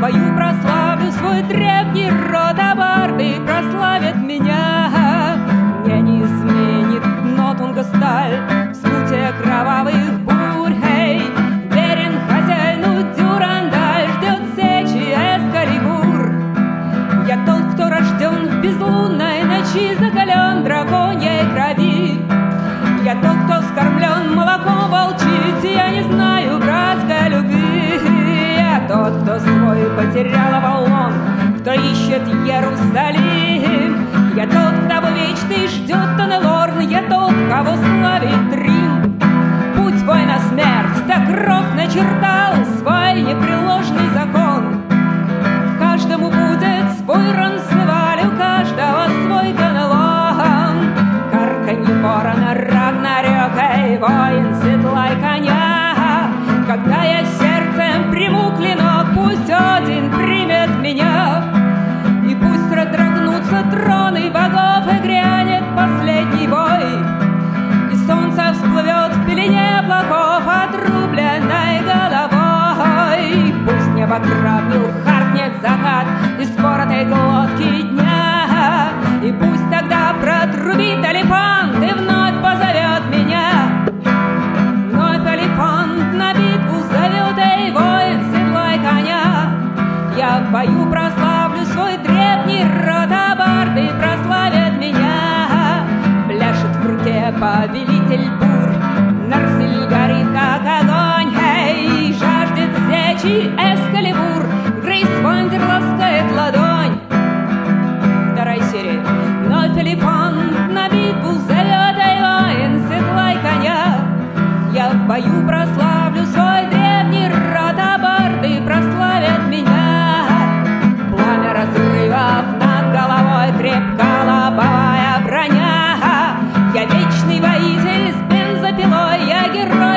бою прославлю свой древний род, а барды прославят меня. Меня не изменит нотунга сталь в смуте кровавых бурь. Эй, верен хозяину Дюрандаль, ждет сечи Эскалибур. Я тот, кто рожден в безлунной ночи, закален драконьей крови. Я тот, кто скормлен молоком волчицы, я не знаю братской любви. Я тот, кто свой потерял Авалон, кто ищет Иерусалим. Я тот, кого вечный ждет Танелорн, я тот, кого славит Рим. Путь свой на смерть, так кровь начертал свой непреложный закон. Каждому будет свой Ронсеваль, у каждого свой Танелон. Карканье ворона, Рагнарёк, эй, воин, седлай коня. Когда я сердцем приму клинок, пусть Один примет меня. И пусть продрогнутся троны богов, и грянет последний бой. И солнце всплывет в пелене облаков отрубленной головой. Пусть небо крапнул, харкнет закат из споротой глотки дня. И пусть тогда протрубит Алифант и вновь позовет меня. Вновь Алифант на битву зовет, эй, воин, седлай коня. Я в бою прославлю свой древний род, а барды прославят меня. Пляшет в руке повелитель бурь, Нарсиль горит, как огонь. Эй, жаждет сечи Эскалибур, Грейс Вандер ласкает ладонь. Вторая серия. Вновь Алифант на битву зовет, эй, воин, седлай коня. Я в бою прославлю свой древний род, а барды прославят меня. Пламя разрывов над головой, крепка лобовая броня. Я вечный воитель с бензопилой, я герой